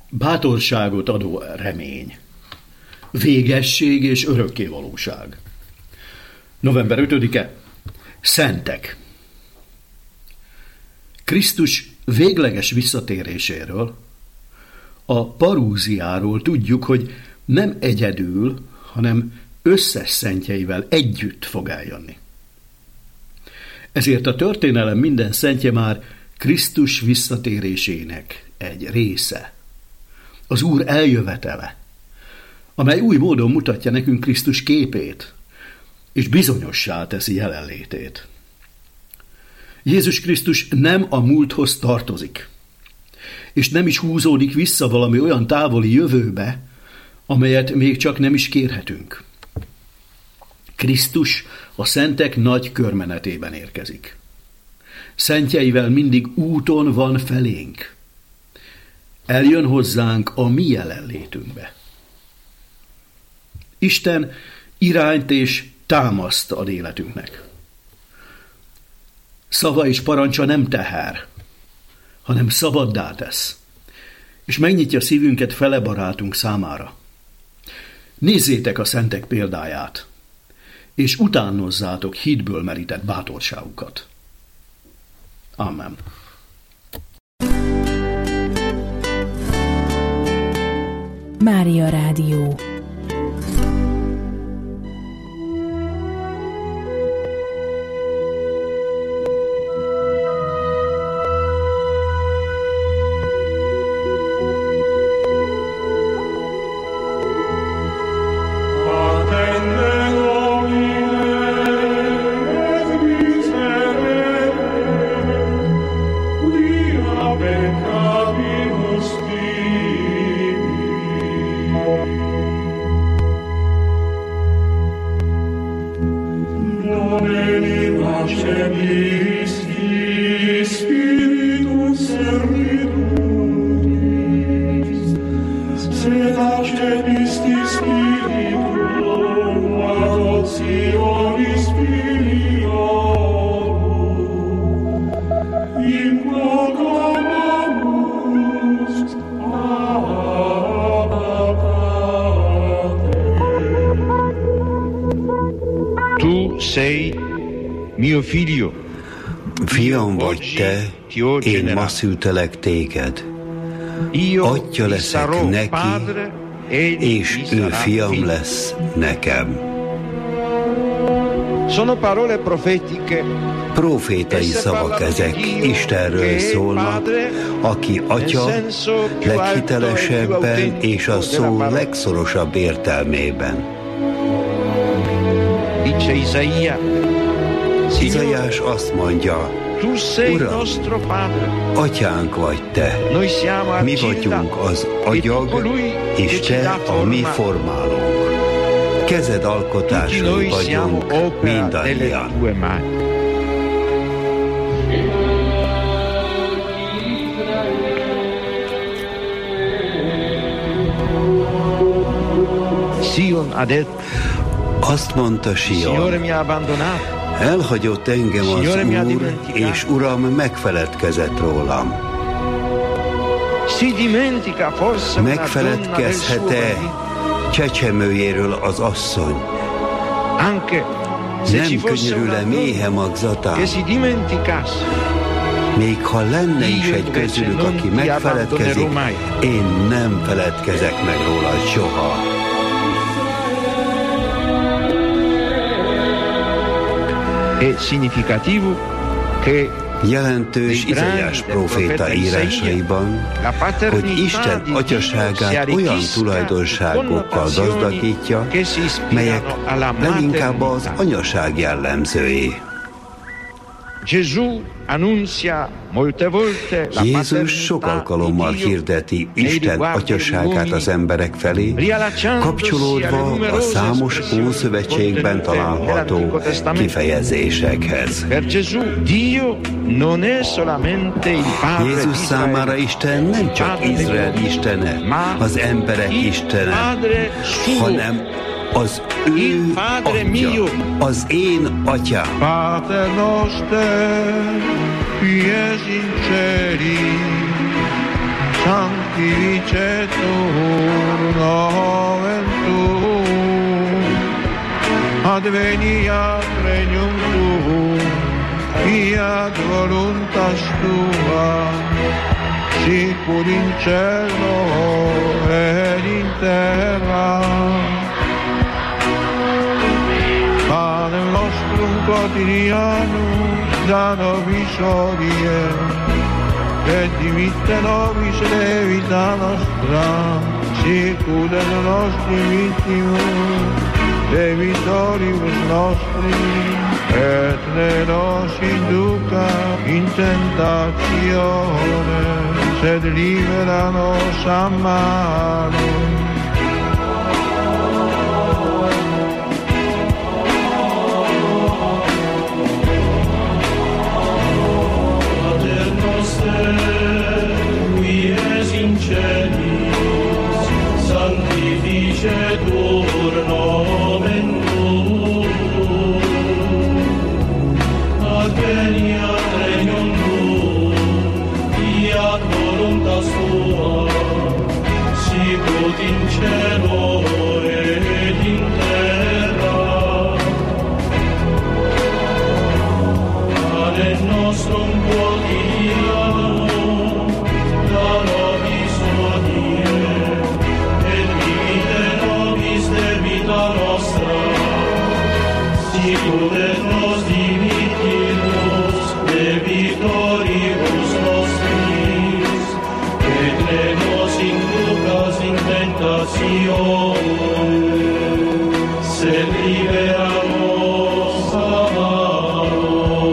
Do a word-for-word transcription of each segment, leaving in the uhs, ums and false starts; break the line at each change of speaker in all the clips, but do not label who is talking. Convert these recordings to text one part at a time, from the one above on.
bátorságot adó remény, végesség és örökkévalóság. november ötödike. Szentek. Krisztus végleges visszatéréséről, a parúziáról tudjuk, hogy nem egyedül, hanem összes szentjeivel együtt fog eljönni. Ezért a történelem minden szentje már Krisztus visszatérésének egy része. Az Úr eljövetele, amely új módon mutatja nekünk Krisztus képét, és bizonyossá teszi jelenlétét. Jézus Krisztus nem a múlthoz tartozik, és nem is húzódik vissza valami olyan távoli jövőbe, amelyet még csak nem is kérhetünk. Krisztus a szentek nagy körmenetében érkezik. Szentjeivel mindig úton van felénk. Eljön hozzánk a mi jelenlétünkbe. Isten irányt és támaszt ad életünknek. Szava és parancsa nem teher, hanem szabaddá tesz, és megnyitja szívünket fele barátunk számára. Nézzétek a szentek példáját, és utánozzátok hitből merített bátorságukat. Amen.
Mária Rádió.
Fiam vagy te, én ma szültelek téged. Atya leszek neki, és ő fiam lesz nekem. Profétai szavak ezek, Istenről szólnak, aki atya leghitelesebben és a szó legszorosabb értelmében. Izaiás azt mondja, Uram, atyánk vagy te, mi vagyunk az agyag, és te a mi formálónk. Kezed alkotásai vagyunk mindannyian. Azt mondta Sion, elhagyott engem az Úr, és Uram megfeledkezett rólam. Megfeledkezhet-e csecsemőjéről az asszony? Nem könyörül-e méhe magzatán? Még ha lenne is egy közülük, aki megfeledkezik, én nem feledkezek meg róla soha. Jelentős Izaiás próféta írásaiban, hogy Isten atyaságát olyan tulajdonságokkal gazdagítja, melyek leginkább az anyaság jellemzői. Jézus sok alkalommal hirdeti Isten atyaságát az emberek felé, kapcsolódva a számos Ószövetségben található kifejezésekhez. Jézus számára Isten nem csak Izrael istene, az emberek istene, hanem az ő atya, az én atyám.
Pater noster, qui es in celi, sanctificetur vicetur noventum, adveniat regnum tuum, fiat voluntas tua, sicur in cielo ed in terra. Panem nostrum quotidianum da nobis hodie, et dimitte nobis debita nostra, sicur et nostri vittimus debitoribus nostri, et ne nos induca in tentatione, sed libera nos a malo.
Qui es in celis, sanctificetur nomen tuum, adveniat regnum tuum, fiat voluntas tua, sicut in cielo et in terra. Panem nostrum quotidianum da nobis hodie, et dimitte nobis debita nostra, sicur et nos dimittimus debitoribus nostris, et ne nos inducas in tentatione, sed libera nos a malo.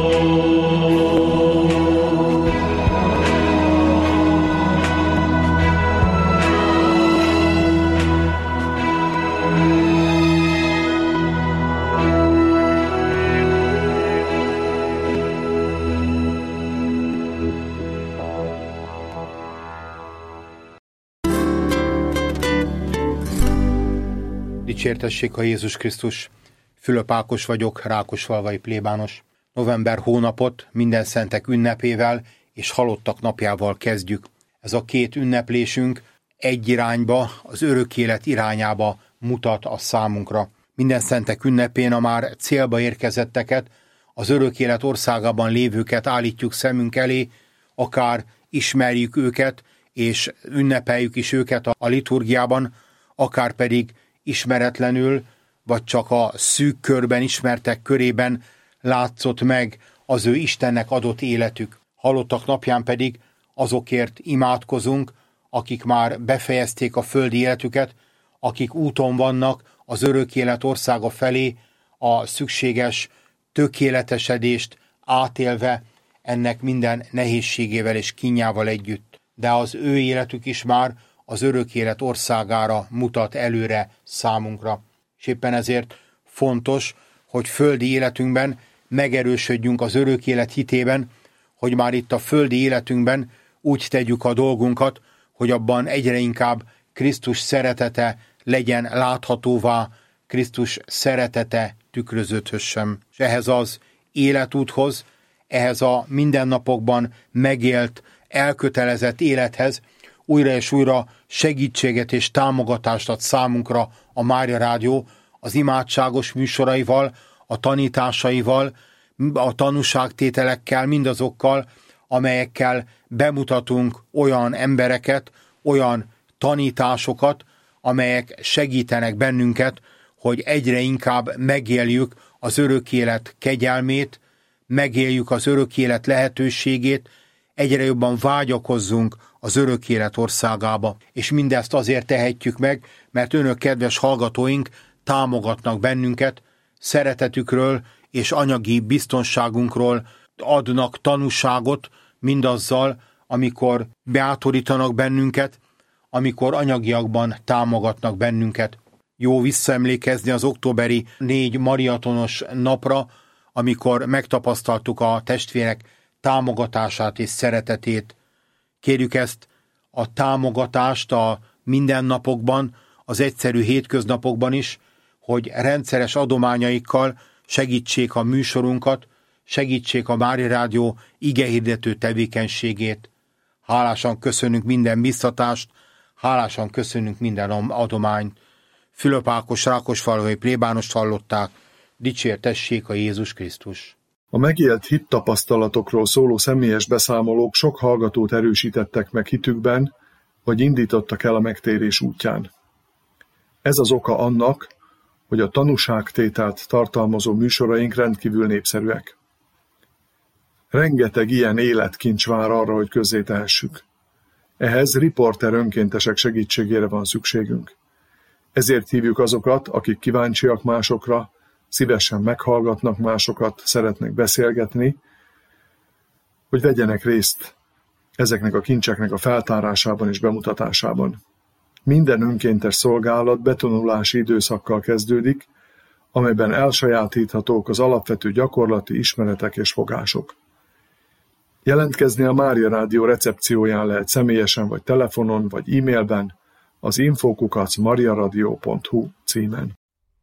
Dicsértessék a Jézus Krisztus! Fülöp Ákos vagyok, rákosfalvai plébános. November hónapot minden szentek ünnepével és halottak napjával kezdjük. Ez a két ünneplésünk egy irányba, az örök élet irányába mutat a számunkra. Minden szentek ünnepén a már célba érkezetteket, az örök élet országában lévőket állítjuk szemünk elé, akár ismerjük őket, és ünnepeljük is őket a liturgiában, akár pedig ismeretlenül, vagy csak a szűk körben ismertek körében látszott meg az ő Istennek adott életük. Halottak napján pedig azokért imádkozunk, akik már befejezték a földi életüket, akik úton vannak az örök élet országa felé, a szükséges tökéletesedést átélve ennek minden nehézségével és kínjával együtt. De az ő életük is már az örök élet országára mutat előre számunkra. És éppen ezért fontos, hogy földi életünkben megerősödjünk az örök élet hitében, hogy már itt a földi életünkben úgy tegyük a dolgunkat, hogy abban egyre inkább Krisztus szeretete legyen láthatóvá, Krisztus szeretete tükröződhössen. És ehhez az életúthoz, ehhez a mindennapokban megélt, elkötelezett élethez újra és újra segítséget és támogatást ad számunkra a Mária Rádió az imádságos műsoraival, a tanításaival, a tanúságtételekkel, mindazokkal, amelyekkel bemutatunk olyan embereket, olyan tanításokat, amelyek segítenek bennünket, hogy egyre inkább megéljük az örök élet kegyelmét, megéljük az örök élet lehetőségét, egyre jobban vágyakozzunk az örök élet országába. És mindezt azért tehetjük meg, mert önök, kedves hallgatóink, támogatnak bennünket, szeretetükről és anyagi biztonságunkról adnak tanúságot mindazzal, amikor beátorítanak bennünket, amikor anyagiakban támogatnak bennünket. Jó visszaemlékezni az októberi négy mariatonos napra, amikor megtapasztaltuk a testvérek támogatását és szeretetét. Kérjük ezt a támogatást a mindennapokban, az egyszerű hétköznapokban is, hogy rendszeres adományaikkal segítsék a műsorunkat, segítsék a Mária Rádió igehirdető tevékenységét. Hálásan köszönünk minden biztatást, hálásan köszönünk minden adományt. Fülöp Ákos rákosfalvai plébánost hallották, dicsértessék a Jézus Krisztus.
A megélt hittapasztalatokról szóló személyes beszámolók sok hallgatót erősítettek meg hitükben, vagy indítottak el a megtérés útján. Ez az oka annak, hogy a tanúságtételt tartalmazó műsoraink rendkívül népszerűek. Rengeteg ilyen életkincs vár arra, hogy közzétehessük. Ehhez riporter önkéntesek segítségére van szükségünk. Ezért hívjuk azokat, akik kíváncsiak másokra, szívesen meghallgatnak másokat, szeretnek beszélgetni, hogy vegyenek részt ezeknek a kincseknek a feltárásában és bemutatásában. Minden önkéntes szolgálat betanulási időszakkal kezdődik, amelyben elsajátíthatók az alapvető gyakorlati ismeretek és fogások. Jelentkezni a Mária Rádió recepcióján lehet személyesen vagy telefonon, vagy e-mailben az info kukac mariaradio pont hu címen.